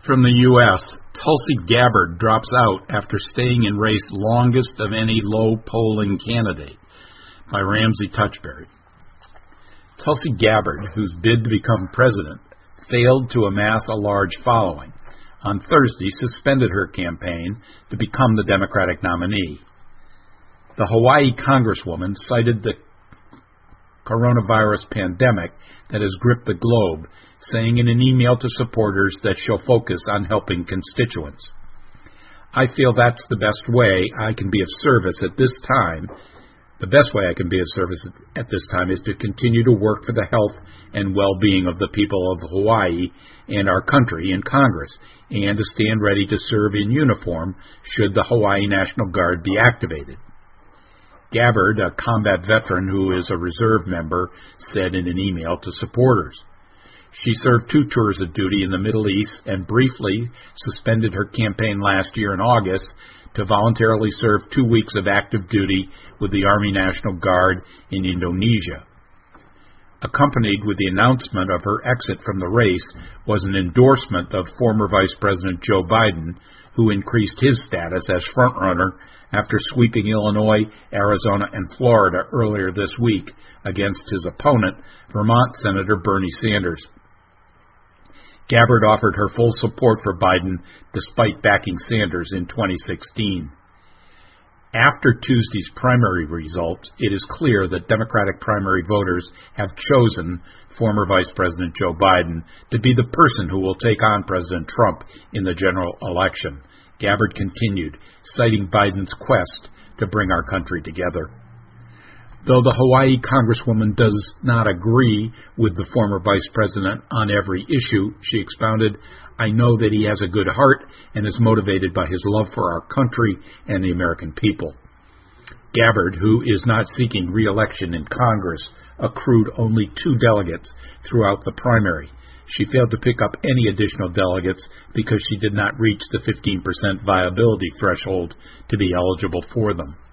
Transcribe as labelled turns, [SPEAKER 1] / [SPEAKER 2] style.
[SPEAKER 1] From the U.S., Tulsi Gabbard drops out after staying in race longest of any low-polling candidate, by Ramsey Touchberry. Tulsi Gabbard, whose bid to become president failed to amass a large following, on Thursday suspended her campaign to become the Democratic nominee. The Hawaii Congresswoman cited the coronavirus pandemic that has gripped the globe, saying in an email to supporters that she'll focus on helping constituents. I feel that's the best way I can be of service at this time. The best way I can be of service at this time is to continue to work for the health and well-being of the people of Hawaii and our country in Congress, and to stand ready to serve in uniform should the Hawaii National Guard be activated. Gabbard, a combat veteran who is a reserve member, said in an email to supporters. She served 2 tours of duty in the Middle East and briefly suspended her campaign last year in August to voluntarily serve 2 weeks of active duty with the Army National Guard in Indonesia. Accompanied with the announcement of her exit from the race was an endorsement of former Vice President Joe Biden, who increased his status as frontrunner after sweeping Illinois, Arizona, and Florida earlier this week against his opponent, Vermont Senator Bernie Sanders. Gabbard offered her full support for Biden despite backing Sanders in 2016. After Tuesday's primary results, it is clear that Democratic primary voters have chosen former Vice President Joe Biden to be the person who will take on President Trump in the general election. Gabbard continued, citing Biden's quest to bring our country together. Though the Hawaii Congresswoman does not agree with the former vice president on every issue, she expounded, I know that he has a good heart and is motivated by his love for our country and the American people. Gabbard, who is not seeking re-election in Congress, accrued only 2 delegates throughout the primary. She failed to pick up any additional delegates because she did not reach the 15% viability threshold to be eligible for them.